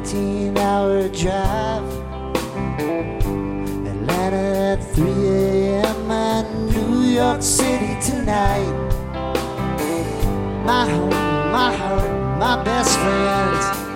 18-hour drive. Atlanta at 3 a.m. and New York City tonight. My home, my heart, my best friends.